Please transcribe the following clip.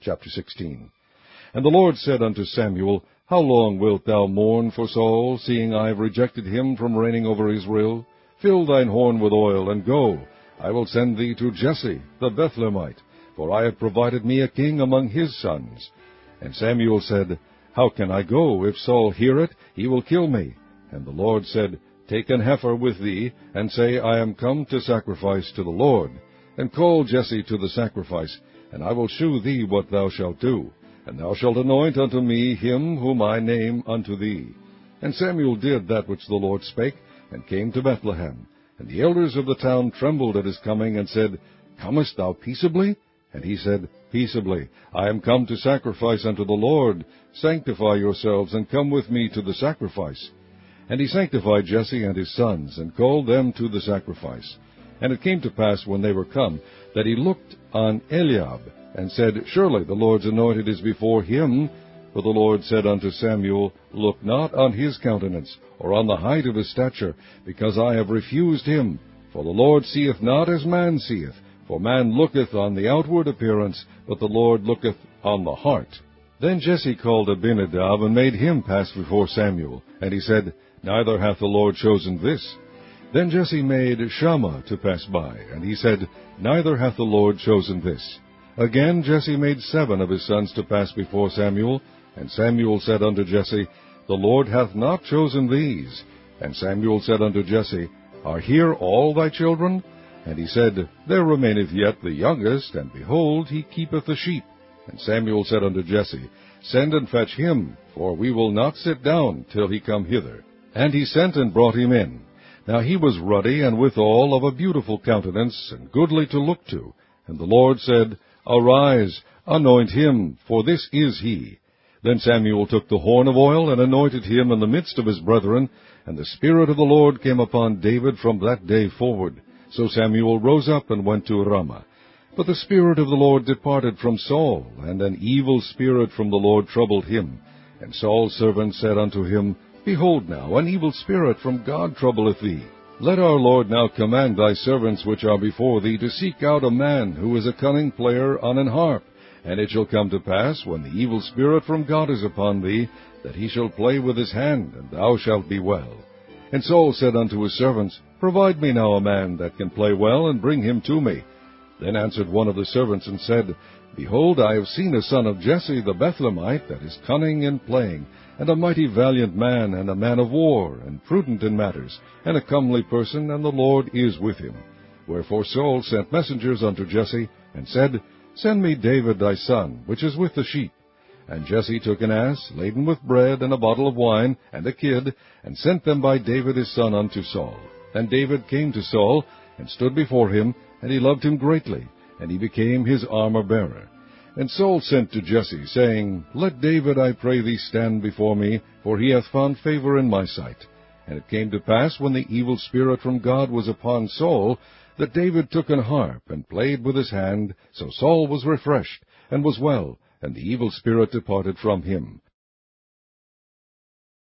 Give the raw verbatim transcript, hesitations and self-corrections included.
chapter sixteen. And the Lord said unto Samuel, How long wilt thou mourn for Saul, seeing I have rejected him from reigning over Israel? Fill thine horn with oil, and go. I will send thee to Jesse the Bethlehemite, for I have provided me a king among his sons. And Samuel said, How can I go? If Saul hear it, he will kill me. And the Lord said, Take an heifer with thee, and say, I am come to sacrifice to the Lord. And call Jesse to the sacrifice, and I will shew thee what thou shalt do. And thou shalt anoint unto me him whom I name unto thee. And Samuel did that which the Lord spake, and came to Bethlehem. And the elders of the town trembled at his coming, and said, Comest thou peaceably? And he said, Peaceably. I am come to sacrifice unto the Lord. Sanctify yourselves, and come with me to the sacrifice. And he sanctified Jesse and his sons, and called them to the sacrifice. And it came to pass, when they were come, that he looked on Eliab, and said, Surely the Lord's anointed is before him. But the Lord said unto Samuel, Look not on his countenance, or on the height of his stature, because I have refused him. For the Lord seeth not as man seeth. For man looketh on the outward appearance, but the Lord looketh on the heart. Then Jesse called Abinadab, and made him pass before Samuel. And he said, Neither hath the Lord chosen this. Then Jesse made Shammah to pass by, and he said, Neither hath the Lord chosen this. Again Jesse made seven of his sons to pass before Samuel. And Samuel said unto Jesse, The Lord hath not chosen these. And Samuel said unto Jesse, Are here all thy children? And he said, There remaineth yet the youngest, and behold, he keepeth the sheep. And Samuel said unto Jesse, Send and fetch him, for we will not sit down till he come hither. And he sent and brought him in. Now he was ruddy, and withal of a beautiful countenance, and goodly to look to. And the Lord said, Arise, anoint him, for this is he. Then Samuel took the horn of oil, and anointed him in the midst of his brethren. And the Spirit of the Lord came upon David from that day forward. So Samuel rose up and went to Ramah. But the Spirit of the Lord departed from Saul, and an evil spirit from the Lord troubled him. And Saul's servant said unto him, Behold now, an evil spirit from God troubleth thee. Let our Lord now command thy servants which are before thee to seek out a man who is a cunning player on an harp. And it shall come to pass, when the evil spirit from God is upon thee, that he shall play with his hand, and thou shalt be well. And Saul said unto his servants, Provide me now a man that can play well, and bring him to me. Then answered one of the servants, and said, Behold, I have seen a son of Jesse the Bethlehemite, that is cunning in playing, and a mighty valiant man, and a man of war, and prudent in matters, and a comely person, and the Lord is with him. Wherefore Saul sent messengers unto Jesse, and said, Send me David thy son, which is with the sheep. And Jesse took an ass, laden with bread, and a bottle of wine, and a kid, and sent them by David his son unto Saul. And David came to Saul, and stood before him, and he loved him greatly, and he became his armor-bearer. And Saul sent to Jesse, saying, Let David, I pray thee, stand before me, for he hath found favor in my sight. And it came to pass, when the evil spirit from God was upon Saul, that David took an harp, and played with his hand. So Saul was refreshed, and was well, and the evil spirit departed from him.